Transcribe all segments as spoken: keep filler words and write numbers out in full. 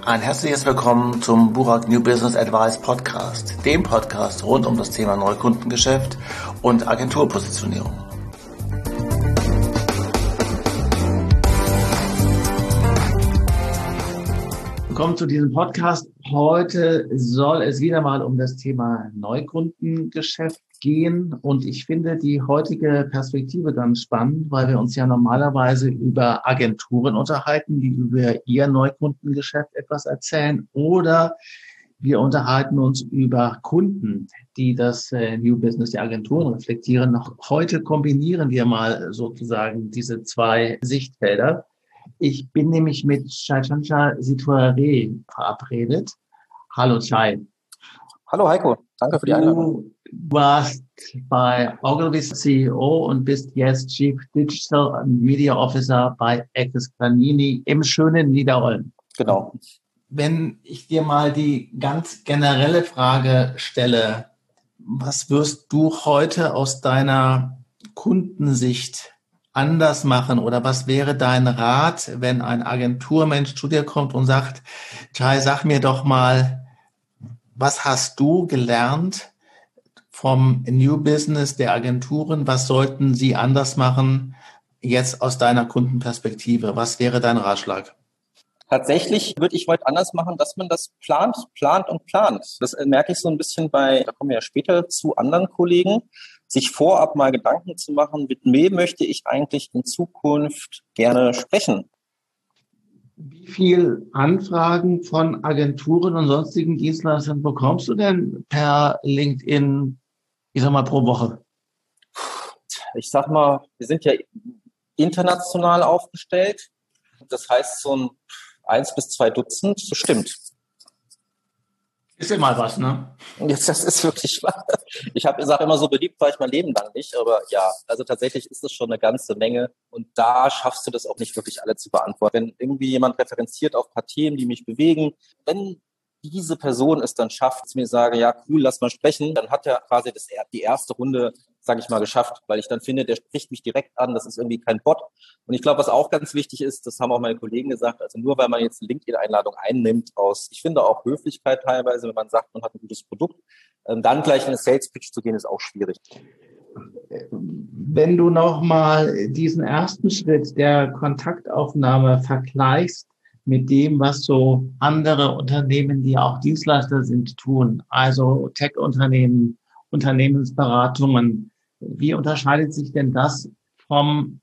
Ein herzliches Willkommen zum Burak New Business Advice Podcast, dem Podcast rund um das Thema Neukundengeschäft und Agenturpositionierung. Willkommen zu diesem Podcast. Heute soll es wieder mal um das Thema Neukundengeschäft gehen und ich finde die heutige Perspektive ganz spannend, weil wir uns ja normalerweise über Agenturen unterhalten, die über ihr Neukundengeschäft etwas erzählen, oder wir unterhalten uns über Kunden, die das New Business der Agenturen reflektieren. Noch heute kombinieren wir mal sozusagen diese zwei Sichtfelder. Ich bin nämlich mit Chaitanya Sitware verabredet. Hallo Chai. Hallo Heiko, danke für die Einladung. Du warst bei Ogilvy C E O und bist jetzt Chief Digital and Media Officer bei Eckerspanini im schönen Niederolm. Genau. Wenn ich dir mal die ganz generelle Frage stelle, was wirst du heute aus deiner Kundensicht anders machen oder was wäre dein Rat, wenn ein Agenturmensch zu dir kommt und sagt, Chai, sag mir doch mal, was hast du gelernt vom New Business der Agenturen? Was sollten sie anders machen jetzt aus deiner Kundenperspektive? Was wäre dein Ratschlag? Tatsächlich würde ich heute anders machen, dass man das plant, plant und plant. Das merke ich so ein bisschen bei, da kommen wir ja später zu anderen Kollegen, sich vorab mal Gedanken zu machen, mit wem möchte ich eigentlich in Zukunft gerne sprechen. Wie viel Anfragen von Agenturen und sonstigen Dienstleistern bekommst du denn per LinkedIn, ich sag mal, pro Woche? Ich sag mal, wir sind ja international aufgestellt. Das heißt, so ein eins bis zwei Dutzend bestimmt. Ist ja mal was, ne? Jetzt, das ist wirklich wahr. Ich habe sage immer, so beliebt war ich mein Leben lang nicht, aber ja, also tatsächlich ist das schon eine ganze Menge und da schaffst du das auch nicht wirklich alle zu beantworten. Wenn irgendwie jemand referenziert auf ein paar Themen, die mich bewegen, wenn diese Person es dann schafft, zu mir sage, ja cool, lass mal sprechen, dann hat er quasi das, die erste Runde, sage ich mal, geschafft, weil ich dann finde, der spricht mich direkt an, das ist irgendwie kein Bot. Und ich glaube, was auch ganz wichtig ist, das haben auch meine Kollegen gesagt, also nur weil man jetzt eine LinkedIn-Einladung einnimmt aus, ich finde auch Höflichkeit teilweise, wenn man sagt, man hat ein gutes Produkt, dann gleich in eine Sales-Pitch zu gehen, ist auch schwierig. Wenn du nochmal diesen ersten Schritt der Kontaktaufnahme vergleichst mit dem, was so andere Unternehmen, die auch Dienstleister sind, tun, also Tech-Unternehmen, Unternehmensberatungen, wie unterscheidet sich denn das vom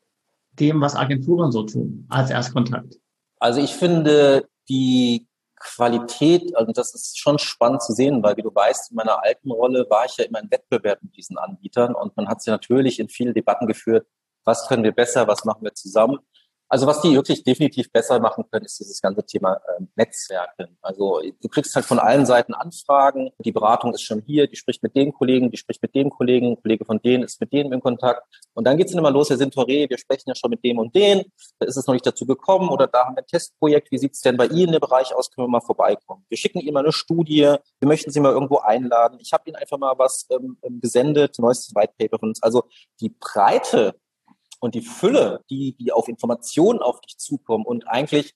dem, was Agenturen so tun, als Erstkontakt? Also ich finde die Qualität, also das ist schon spannend zu sehen, weil wie du weißt, in meiner alten Rolle war ich ja immer in Wettbewerb mit diesen Anbietern und man hat sich natürlich in viele Debatten geführt, was können wir besser, was machen wir zusammen. Also was die wirklich definitiv besser machen können, ist dieses ganze Thema äh, Netzwerken. Also du kriegst halt von allen Seiten Anfragen, die Beratung ist schon hier, die spricht mit dem Kollegen, die spricht mit dem Kollegen, ein Kollege von denen ist mit denen in Kontakt. Und dann geht's dann immer los, Herr Sintore, wir sprechen ja schon mit dem und den, da ist es noch nicht dazu gekommen oder da haben wir ein Testprojekt, wie sieht's denn bei Ihnen im Bereich aus, können wir mal vorbeikommen. Wir schicken Ihnen mal eine Studie, wir möchten Sie mal irgendwo einladen. Ich habe Ihnen einfach mal was ähm, gesendet, neuestes White Paper von uns. Also die Breite und die Fülle, die, die auf Informationen auf dich zukommen und eigentlich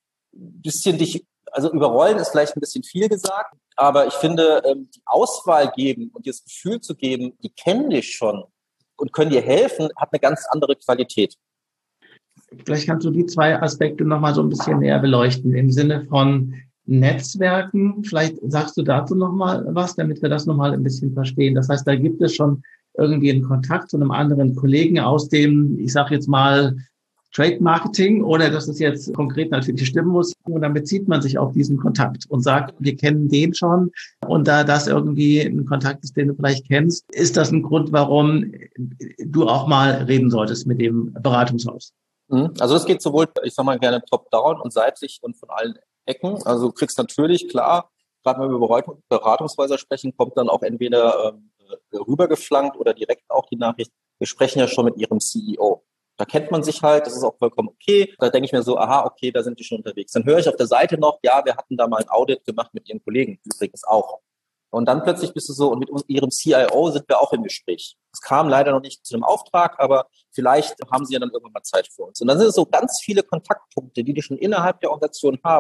ein bisschen dich, also überrollen ist vielleicht ein bisschen viel gesagt, aber ich finde, die Auswahl geben und dir das Gefühl zu geben, die kennen dich schon und können dir helfen, hat eine ganz andere Qualität. Vielleicht kannst du die zwei Aspekte nochmal so ein bisschen näher beleuchten, im Sinne von Netzwerken. Vielleicht sagst du dazu nochmal was, damit wir das nochmal ein bisschen verstehen. Das heißt, da gibt es schon irgendwie einen Kontakt zu einem anderen Kollegen aus dem, ich sage jetzt mal, Trade Marketing, ohne dass es jetzt konkret natürlich stimmen muss. Und dann bezieht man sich auf diesen Kontakt und sagt, wir kennen den schon. Und da das irgendwie ein Kontakt ist, den du vielleicht kennst, ist das ein Grund, warum du auch mal reden solltest mit dem Beratungshaus? Also das geht sowohl, ich sag mal gerne top-down und seitlich und von allen Ecken. Also du kriegst natürlich, klar, gerade wenn wir über Beratungshäuser sprechen, kommt dann auch entweder ähm, rübergeflankt oder direkt auch die Nachricht, wir sprechen ja schon mit Ihrem C E O. Da kennt man sich halt, das ist auch vollkommen okay. Da denke ich mir so, aha, okay, da sind die schon unterwegs. Dann höre ich auf der Seite noch, ja, wir hatten da mal ein Audit gemacht mit Ihren Kollegen, übrigens auch. Und dann plötzlich bist du so, und mit Ihrem C I O sind wir auch im Gespräch. Es kam leider noch nicht zu einem Auftrag, aber vielleicht haben Sie ja dann irgendwann mal Zeit für uns. Und dann sind es so ganz viele Kontaktpunkte, die die schon innerhalb der Organisation haben,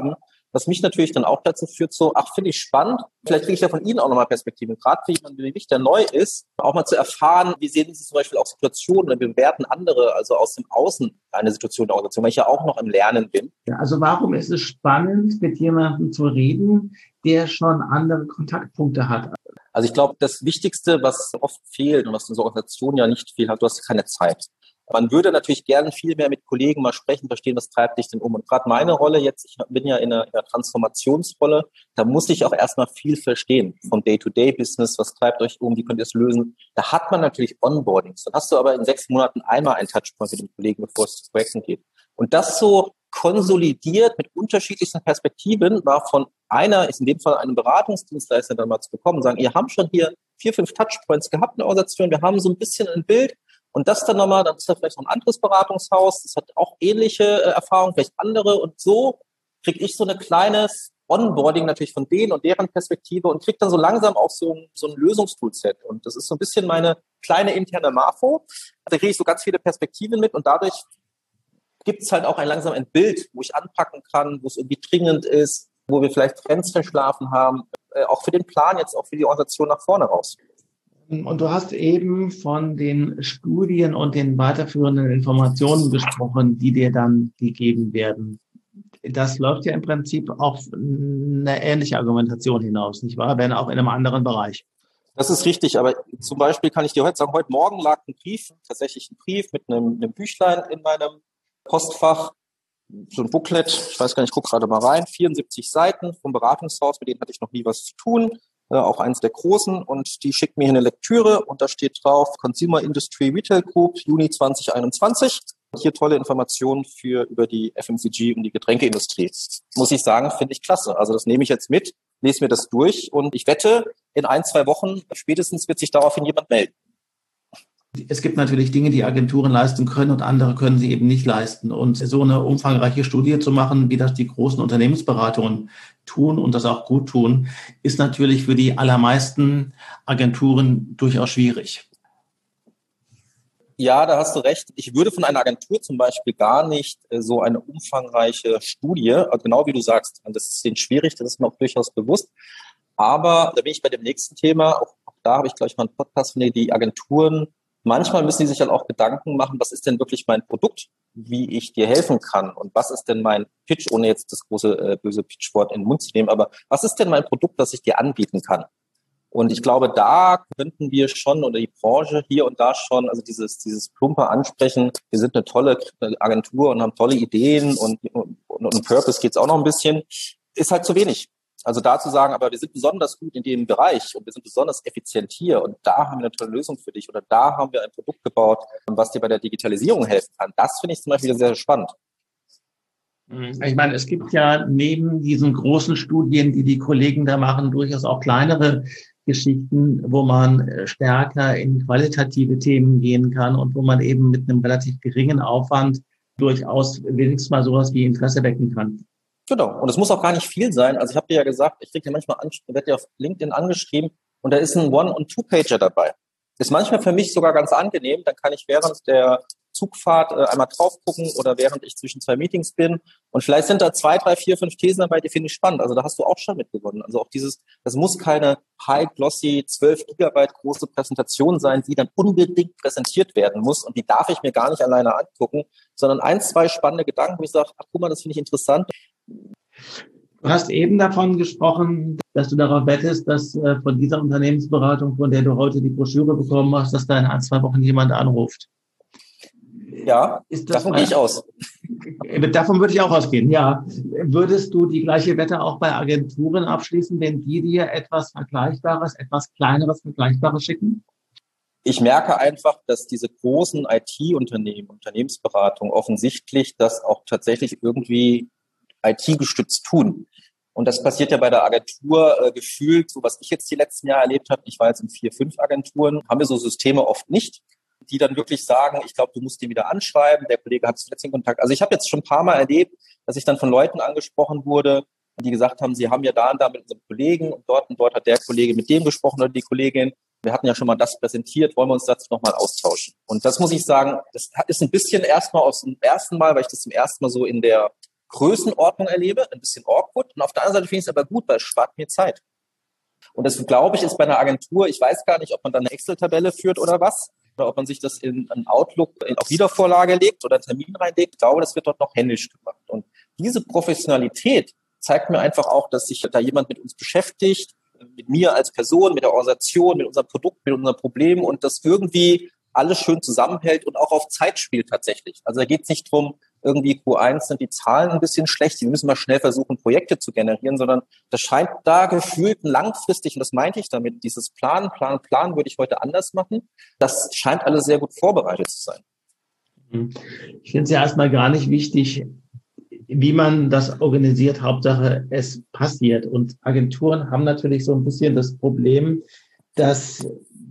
Was mich natürlich dann auch dazu führt, so, ach, finde ich spannend. Vielleicht kriege ich ja von Ihnen auch nochmal Perspektiven, gerade für jemanden wie mich, der neu ist, auch mal zu erfahren, wie sehen Sie zum Beispiel auch Situationen oder bewerten andere, also aus dem Außen eine Situation der Organisation, weil ich ja auch noch im Lernen bin. Ja, also warum ist es spannend, mit jemandem zu reden, der schon andere Kontaktpunkte hat? Also ich glaube, das Wichtigste, was oft fehlt und was unsere Organisation ja nicht viel hat, du hast keine Zeit. Man würde natürlich gerne viel mehr mit Kollegen mal sprechen, verstehen, was treibt dich denn um. Und gerade meine Rolle jetzt, ich bin ja in einer, in einer Transformationsrolle, da muss ich auch erstmal viel verstehen vom Day-to-Day-Business, was treibt euch um, wie könnt ihr es lösen. Da hat man natürlich Onboardings. Dann hast du aber in sechs Monaten einmal einen Touchpoint mit dem Kollegen, bevor es zu Projekten geht. Und das so konsolidiert mit unterschiedlichsten Perspektiven war von einer, ist in dem Fall einem Beratungsdienstleister dann mal zu bekommen und sagen, ihr habt schon hier vier, fünf Touchpoints gehabt in der Organisation, wir haben so ein bisschen ein Bild und das dann nochmal, dann ist da vielleicht noch ein anderes Beratungshaus, das hat auch ähnliche äh, Erfahrungen, vielleicht andere und so kriege ich so ein kleines Onboarding natürlich von denen und deren Perspektive und kriege dann so langsam auch so ein, so ein Lösungstoolset und das ist so ein bisschen meine kleine interne Marfo, da kriege ich so ganz viele Perspektiven mit und dadurch gibt es halt auch ein langsam ein Bild, wo ich anpacken kann, wo es irgendwie dringend ist, wo wir vielleicht Trends verschlafen haben, äh, auch für den Plan jetzt, auch für die Organisation nach vorne raus. Und du hast eben von den Studien und den weiterführenden Informationen gesprochen, die dir dann gegeben werden. Das läuft ja im Prinzip auf eine ähnliche Argumentation hinaus, nicht wahr? Wenn auch in einem anderen Bereich. Das ist richtig, aber zum Beispiel kann ich dir heute sagen, heute Morgen lag ein Brief, tatsächlich ein Brief mit einem, einem Büchlein in meinem Postfach, so ein Booklet, ich weiß gar nicht, ich gucke gerade mal rein, vierundsiebzig Seiten vom Beratungshaus, mit denen hatte ich noch nie was zu tun, äh, auch eins der großen und die schickt mir hier eine Lektüre und da steht drauf Consumer Industry Retail Group, Juni zwanzig einundzwanzig. Und hier tolle Informationen für über die F M C G und die Getränkeindustrie. Muss ich sagen, finde ich klasse. Also das nehme ich jetzt mit, lese mir das durch und ich wette, in ein, zwei Wochen spätestens wird sich daraufhin jemand melden. Es gibt natürlich Dinge, die Agenturen leisten können und andere können sie eben nicht leisten. Und so eine umfangreiche Studie zu machen, wie das die großen Unternehmensberatungen tun und das auch gut tun, ist natürlich für die allermeisten Agenturen durchaus schwierig. Ja, da hast du recht. Ich würde von einer Agentur zum Beispiel gar nicht so eine umfangreiche Studie, genau wie du sagst, das ist denen schwierig, das ist mir auch durchaus bewusst. Aber da bin ich bei dem nächsten Thema, auch, auch da habe ich gleich mal einen Podcast von dir, die Agenturen. Manchmal müssen die sich halt auch Gedanken machen, was ist denn wirklich mein Produkt, wie ich dir helfen kann und was ist denn mein Pitch, ohne jetzt das große äh, böse Pitchwort in den Mund zu nehmen, aber was ist denn mein Produkt, das ich dir anbieten kann? Und ich glaube, da könnten wir schon oder die Branche hier und da schon, also dieses dieses plumpe Ansprechen, wir sind eine tolle Agentur und haben tolle Ideen und und, und um Purpose geht's auch noch ein bisschen, ist halt zu wenig. Also da zu sagen, aber wir sind besonders gut in dem Bereich und wir sind besonders effizient hier und da haben wir eine tolle Lösung für dich oder da haben wir ein Produkt gebaut, was dir bei der Digitalisierung helfen kann. Das finde ich zum Beispiel sehr, sehr spannend. Ich meine, es gibt ja neben diesen großen Studien, die die Kollegen da machen, durchaus auch kleinere Geschichten, wo man stärker in qualitative Themen gehen kann und wo man eben mit einem relativ geringen Aufwand durchaus wenigstens mal sowas wie Interesse wecken kann. Genau. Und es muss auch gar nicht viel sein. Also ich habe dir ja gesagt, ich kriege ja manchmal, an, werde ja auf LinkedIn angeschrieben und da ist ein One- und Two-Pager dabei. Ist manchmal für mich sogar ganz angenehm. Dann kann ich während der Zugfahrt äh, einmal drauf gucken oder während ich zwischen zwei Meetings bin. Und vielleicht sind da zwei, drei, vier, fünf Thesen dabei, die finde ich spannend. Also da hast du auch schon mitgewonnen. Also auch dieses, das muss keine high-glossy, zwölf Gigabyte große Präsentation sein, die dann unbedingt präsentiert werden muss. Und die darf ich mir gar nicht alleine angucken, sondern ein, zwei spannende Gedanken, wo ich sage, ach guck mal, das finde ich interessant. Du hast eben davon gesprochen, dass du darauf wettest, dass äh, von dieser Unternehmensberatung, von der du heute die Broschüre bekommen hast, dass da in ein, zwei Wochen jemand anruft. Ja, davon gehe ich aus. Davon würde ich auch ausgehen, ja. Würdest du die gleiche Wette auch bei Agenturen abschließen, wenn die dir etwas Vergleichbares, etwas Kleineres Vergleichbares schicken? Ich merke einfach, dass diese großen I T-Unternehmen, Unternehmensberatungen offensichtlich das auch tatsächlich irgendwie I T-gestützt tun. Und das passiert ja bei der Agentur äh, gefühlt, so was ich jetzt die letzten Jahre erlebt habe, ich war jetzt in vier, fünf Agenturen, haben wir so Systeme oft nicht, die dann wirklich sagen, ich glaube, du musst den wieder anschreiben, der Kollege hat zuletzt den Kontakt. Also ich habe jetzt schon ein paar Mal erlebt, dass ich dann von Leuten angesprochen wurde, die gesagt haben, sie haben ja da und da mit unserem Kollegen und dort und dort hat der Kollege mit dem gesprochen oder die Kollegin. Wir hatten ja schon mal das präsentiert, wollen wir uns dazu nochmal austauschen. Und das muss ich sagen, das ist ein bisschen erstmal aus dem ersten Mal, weil ich das zum ersten Mal so in der Größenordnung erlebe, ein bisschen awkward. Und auf der anderen Seite finde ich es aber gut, weil es spart mir Zeit. Und das, glaube ich, ist bei einer Agentur, ich weiß gar nicht, ob man da eine Excel-Tabelle führt oder was, oder ob man sich das in einen Outlook in auf Wiedervorlage legt oder einen Termin reinlegt. Ich glaube, das wird dort noch händisch gemacht. Und diese Professionalität zeigt mir einfach auch, dass sich da jemand mit uns beschäftigt, mit mir als Person, mit der Organisation, mit unserem Produkt, mit unseren Problemen und das irgendwie alles schön zusammenhält und auch auf Zeit spielt tatsächlich. Also da geht es nicht drum, irgendwie Q eins sind die Zahlen ein bisschen schlecht, sie müssen mal schnell versuchen, Projekte zu generieren, sondern das scheint da gefühlt langfristig, und das meinte ich damit, dieses Plan, Plan, Plan würde ich heute anders machen, das scheint alles sehr gut vorbereitet zu sein. Ich finde es ja erstmal gar nicht wichtig, wie man das organisiert, Hauptsache es passiert. Und Agenturen haben natürlich so ein bisschen das Problem, dass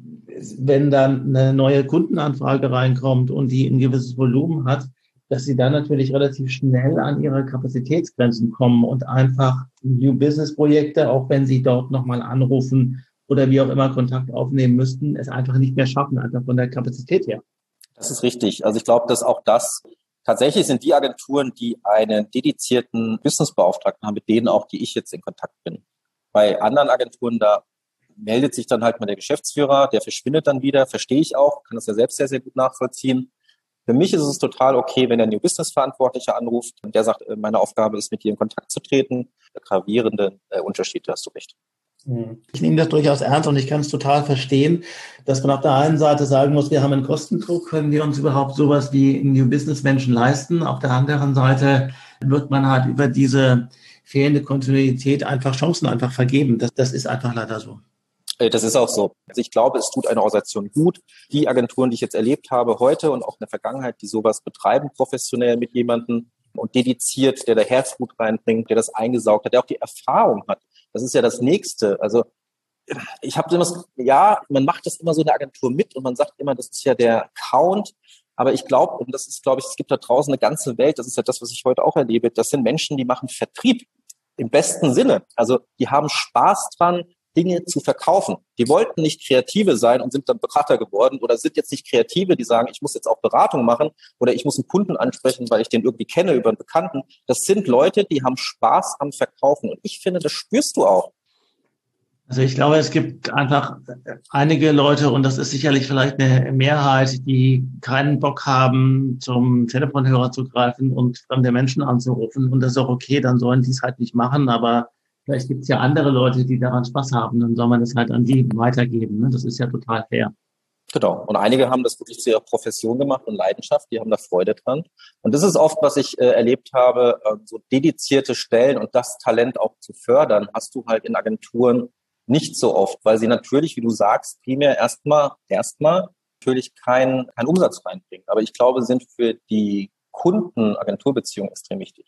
wenn dann eine neue Kundenanfrage reinkommt und die ein gewisses Volumen hat, dass sie dann natürlich relativ schnell an ihre Kapazitätsgrenzen kommen und einfach New Business Projekte, auch wenn sie dort nochmal anrufen oder wie auch immer Kontakt aufnehmen müssten, es einfach nicht mehr schaffen, einfach von der Kapazität her. Das ist richtig. Also ich glaube, dass auch das tatsächlich sind die Agenturen, die einen dedizierten Businessbeauftragten haben, mit denen auch, die ich jetzt in Kontakt bin. Bei anderen Agenturen, da meldet sich dann halt mal der Geschäftsführer, der verschwindet dann wieder, verstehe ich auch, kann das ja selbst sehr, sehr gut nachvollziehen. Für mich ist es total okay, wenn der New Business Verantwortliche anruft und der sagt, meine Aufgabe ist, mit dir in Kontakt zu treten. Der gravierende äh, Unterschied, da hast du recht. Ich nehme das durchaus ernst und ich kann es total verstehen, dass man auf der einen Seite sagen muss, wir haben einen Kostendruck, können wir uns überhaupt sowas wie New Business Menschen leisten. Auf der anderen Seite wird man halt über diese fehlende Kontinuität einfach Chancen einfach vergeben. Das, das ist einfach leider so. Das ist auch so. Also ich glaube, es tut einer Organisation gut. Die Agenturen, die ich jetzt erlebt habe heute und auch in der Vergangenheit, die sowas betreiben, professionell mit jemandem und dediziert, der da Herzblut reinbringt, der das eingesaugt hat, der auch die Erfahrung hat. Das ist ja das Nächste. Also ich habe immer das, ja, man macht das immer so in der Agentur mit und man sagt immer, das ist ja der Account. Aber ich glaube, und das ist, glaube ich, es gibt da draußen eine ganze Welt, das ist ja das, was ich heute auch erlebe, das sind Menschen, die machen Vertrieb im besten Sinne. Also die haben Spaß dran, Dinge zu verkaufen. Die wollten nicht Kreative sein und sind dann Berater geworden oder sind jetzt nicht Kreative, die sagen, ich muss jetzt auch Beratung machen oder ich muss einen Kunden ansprechen, weil ich den irgendwie kenne über einen Bekannten. Das sind Leute, die haben Spaß am Verkaufen und ich finde, das spürst du auch. Also ich glaube, es gibt einfach einige Leute, und das ist sicherlich vielleicht eine Mehrheit, die keinen Bock haben, zum Telefonhörer zu greifen und fremde Menschen anzurufen. Und das ist auch okay, dann sollen die es halt nicht machen, aber vielleicht gibt es ja andere Leute, die daran Spaß haben, dann soll man das halt an die weitergeben. Das ist ja total fair. Genau. Und einige haben das wirklich zu ihrer Profession gemacht und Leidenschaft, die haben da Freude dran. Und das ist oft, was ich äh, erlebt habe, äh, so dedizierte Stellen und das Talent auch zu fördern, hast du halt in Agenturen nicht so oft, weil sie natürlich, wie du sagst, primär erstmal, erstmal natürlich keinen keinen Umsatz reinbringen. Aber ich glaube, sind für die Kunden Agenturbeziehungen extrem wichtig.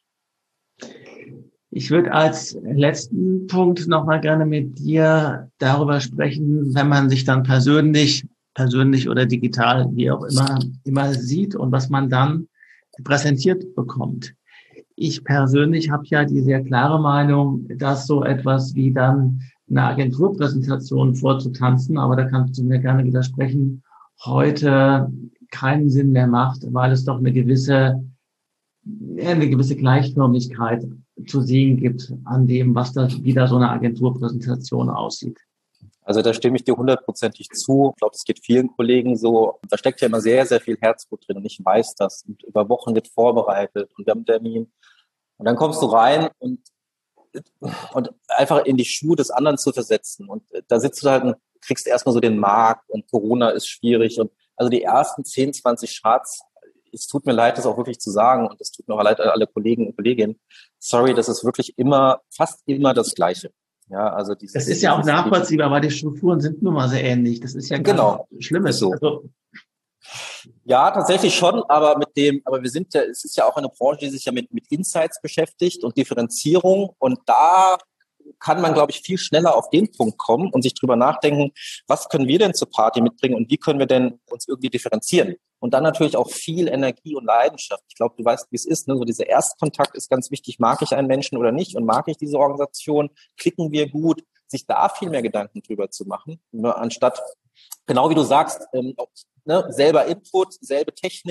Ich würde als letzten Punkt nochmal gerne mit dir darüber sprechen, wenn man sich dann persönlich, persönlich oder digital, wie auch immer, immer sieht und was man dann präsentiert bekommt. Ich persönlich habe ja die sehr klare Meinung, dass so etwas wie dann eine Agenturpräsentation vorzutanzen, aber da kannst du mir gerne widersprechen, heute keinen Sinn mehr macht, weil es doch eine gewisse, eine gewisse Gleichförmigkeit zu sehen gibt an dem, was da wieder so eine Agenturpräsentation aussieht. Also da stimme ich dir hundertprozentig zu. Ich glaube, es geht vielen Kollegen so. Da steckt ja immer sehr, sehr viel Herzblut drin und ich weiß das. Und über Wochen wird vorbereitet und wir haben einen Termin. Und dann kommst du rein und, und einfach in die Schuhe des anderen zu versetzen. Und da sitzt du halt und kriegst erstmal so den Markt und Corona ist schwierig. Und also die ersten zehn, zwanzig Charts, es tut mir leid, das auch wirklich zu sagen und es tut mir auch leid an alle Kollegen und Kolleginnen. Sorry, das ist wirklich immer, fast immer das Gleiche. Ja, also dieses, das ist ja auch nachvollziehbar, weil die Strukturen sind nun mal sehr ähnlich. Das ist ja gar genau, nichts Schlimmes. So. Also, ja, tatsächlich schon, aber mit dem, aber wir sind ja, es ist ja auch eine Branche, die sich ja mit, mit Insights beschäftigt und Differenzierung und da kann man, glaube ich, viel schneller auf den Punkt kommen und sich drüber nachdenken, was können wir denn zur Party mitbringen und wie können wir denn uns irgendwie differenzieren? Und dann natürlich auch viel Energie und Leidenschaft. Ich glaube, du weißt, wie es ist, ne? So dieser Erstkontakt ist ganz wichtig. Mag ich einen Menschen oder nicht? Und mag ich diese Organisation? Klicken wir gut? Sich da viel mehr Gedanken drüber zu machen, ne? Anstatt, genau wie du sagst, ähm, ne? selber Input, selbe Technik,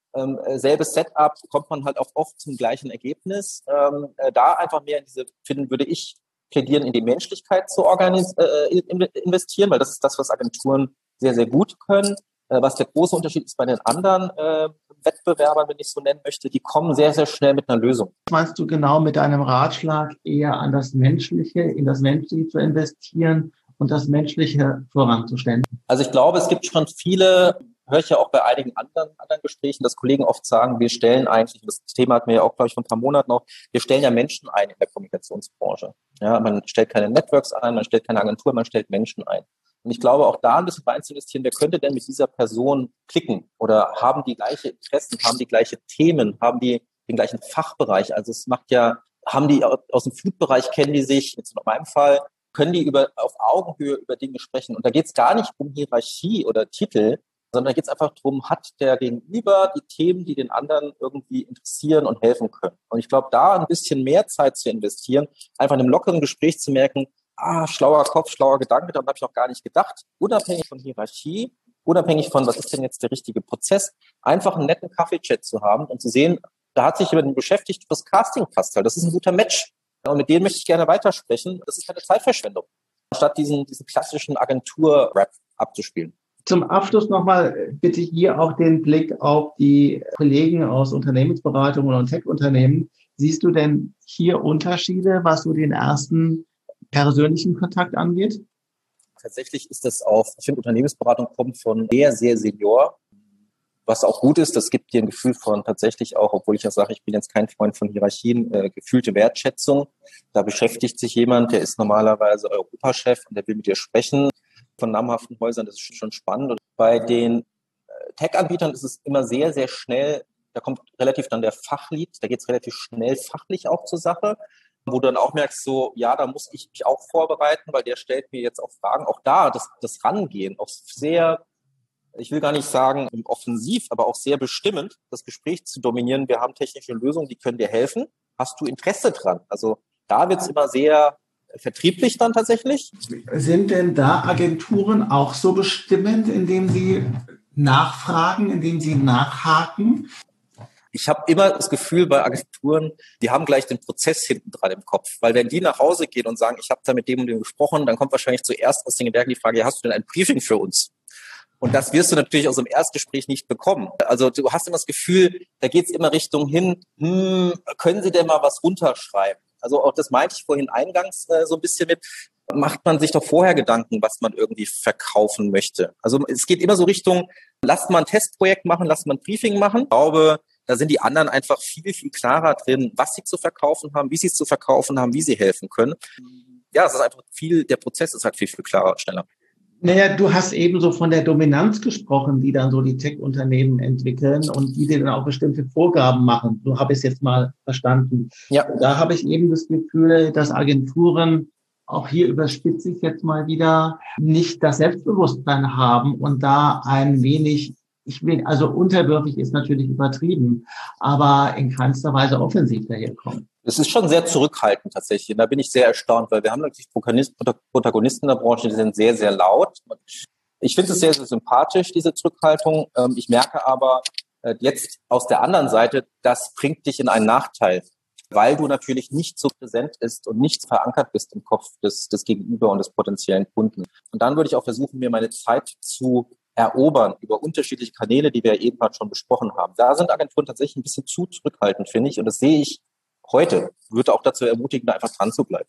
ähm, selbes Setup, kommt man halt auch oft zum gleichen Ergebnis. Ähm, äh, da einfach mehr in diese, finden würde ich, plädieren, in die Menschlichkeit zu organis- äh, investieren, weil das ist das, was Agenturen sehr, sehr gut können. Äh, was der große Unterschied ist bei den anderen äh, Wettbewerbern, wenn ich so nennen möchte, die kommen sehr, sehr schnell mit einer Lösung. Was meinst du genau mit deinem Ratschlag, eher an das Menschliche, in das Menschliche zu investieren und das Menschliche voranzustellen? Also ich glaube, es gibt schon viele, höre ich ja auch bei einigen anderen, anderen Gesprächen, dass Kollegen oft sagen, wir stellen eigentlich, das Thema hatten wir ja auch, glaube ich, vor ein paar Monaten noch, wir stellen ja Menschen ein in der Kommunikationsbranche. Ja, man stellt keine Networks ein, man stellt keine Agentur, man stellt Menschen ein. Und ich glaube, auch da ein bisschen rein zu investieren, wer könnte denn mit dieser Person klicken oder haben die gleiche Interessen, haben die gleiche Themen, haben die den gleichen Fachbereich. Also es macht ja, haben die aus dem Food-Bereich, kennen die sich, jetzt in meinem Fall, können die über auf Augenhöhe über Dinge sprechen. Und da geht es gar nicht um Hierarchie oder Titel, sondern da geht es einfach darum, hat der Gegenüber die Themen, die den anderen irgendwie interessieren und helfen können. Und ich glaube, da ein bisschen mehr Zeit zu investieren, einfach in einem lockeren Gespräch zu merken, ah, schlauer Kopf, schlauer Gedanke, daran habe ich noch gar nicht gedacht. Unabhängig von Hierarchie, unabhängig von, was ist denn jetzt der richtige Prozess, einfach einen netten Kaffee-Chat zu haben und zu sehen, da hat sich jemand beschäftigt, das Casting passt halt, das ist ein guter Match. Und mit denen möchte ich gerne weitersprechen. Das ist keine Zeitverschwendung, anstatt diesen, diesen klassischen Agentur-Rap abzuspielen. Zum Abschluss nochmal bitte hier auch den Blick auf die Kollegen aus Unternehmensberatung und Tech-Unternehmen. Siehst du denn hier Unterschiede, was so den ersten persönlichen Kontakt angeht? Tatsächlich ist das auch, ich finde, Unternehmensberatung kommt von sehr, sehr Senior. Was auch gut ist, das gibt dir ein Gefühl von tatsächlich auch, obwohl ich ja sage, ich bin jetzt kein Freund von Hierarchien, äh, gefühlte Wertschätzung. Da beschäftigt sich jemand, der ist normalerweise Europachef und der will mit dir sprechen. Von namhaften Häusern, das ist schon spannend. Und bei den äh, Tech-Anbietern ist es immer sehr, sehr schnell, da kommt relativ dann der Fachlead, da geht es relativ schnell fachlich auch zur Sache, wo du dann auch merkst, so, ja, da muss ich mich auch vorbereiten, weil der stellt mir jetzt auch Fragen. Auch da, das, das Rangehen, auch sehr, ich will gar nicht sagen offensiv, aber auch sehr bestimmend, das Gespräch zu dominieren. Wir haben technische Lösungen, die können dir helfen. Hast du Interesse dran? Also da wird es immer sehr vertrieblich dann tatsächlich. Sind denn da Agenturen auch so bestimmend, indem sie nachfragen, indem sie nachhaken? Ich habe immer das Gefühl bei Agenturen, die haben gleich den Prozess hinten dran im Kopf. Weil wenn die nach Hause gehen und sagen, ich habe da mit dem und dem gesprochen, dann kommt wahrscheinlich zuerst aus den Gewerken die Frage, ja, hast du denn ein Briefing für uns? Und das wirst du natürlich aus dem Erstgespräch nicht bekommen. Also du hast immer das Gefühl, da geht's immer Richtung hin, hm, können Sie denn mal was runterschreiben? Also auch das meinte ich vorhin eingangs äh, so ein bisschen mit, macht man sich doch vorher Gedanken, was man irgendwie verkaufen möchte. Also es geht immer so Richtung, lasst mal ein Testprojekt machen, lasst mal ein Briefing machen. Ich glaube, da sind die anderen einfach viel, viel klarer drin, was sie zu verkaufen haben, wie sie es zu verkaufen haben, wie sie helfen können. Ja, es ist einfach viel, der Prozess ist halt viel, viel klarer und schneller. Naja, du hast eben so von der Dominanz gesprochen, die dann so die Tech-Unternehmen entwickeln und die dann auch bestimmte Vorgaben machen. So habe ich es jetzt mal verstanden. Ja. Da habe ich eben das Gefühl, dass Agenturen, auch hier überspitze ich jetzt mal wieder, nicht das Selbstbewusstsein haben und da ein wenig, ich will, also unterwürfig ist natürlich übertrieben, aber in keinster Weise offensiv daherkommen. Es ist schon sehr zurückhaltend tatsächlich. Und da bin ich sehr erstaunt, weil wir haben natürlich Protagonisten in der Branche, die sind sehr, sehr laut. Ich finde es sehr, sehr sympathisch, diese Zurückhaltung. Ich merke aber jetzt aus der anderen Seite, das bringt dich in einen Nachteil, weil du natürlich nicht so präsent bist und nicht verankert bist im Kopf des, des Gegenüber und des potenziellen Kunden. Und dann würde ich auch versuchen, mir meine Zeit zu erobern über unterschiedliche Kanäle, die wir eben gerade schon besprochen haben. Da sind Agenturen tatsächlich ein bisschen zu zurückhaltend, finde ich. Und das sehe ich heute, würde auch dazu ermutigen, da einfach dran zu bleiben.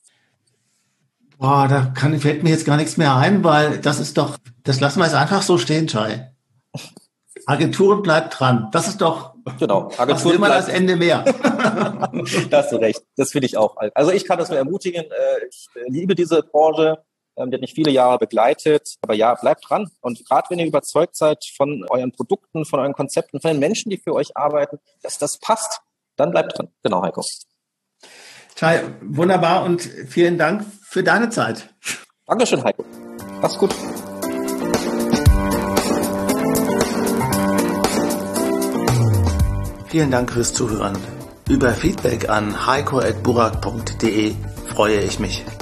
Boah, da kann, fällt mir jetzt gar nichts mehr ein, weil das ist doch, das lassen wir jetzt einfach so stehen, Chai. Agenturen bleibt dran. Das ist doch, genau. Agenturen was will man als Ende mehr? Da hast du recht. Das finde ich auch. Also ich kann das nur ermutigen. Ich liebe diese Branche. Die hat mich viele Jahre begleitet. Aber ja, bleibt dran. Und gerade wenn ihr überzeugt seid von euren Produkten, von euren Konzepten, von den Menschen, die für euch arbeiten, dass das passt, dann bleibt dran. Genau, Heiko. Chai, wunderbar und vielen Dank für deine Zeit. Dankeschön, Heiko. Mach's gut. Vielen Dank fürs Zuhören. Über Feedback an heiko at burak punkt de freue ich mich.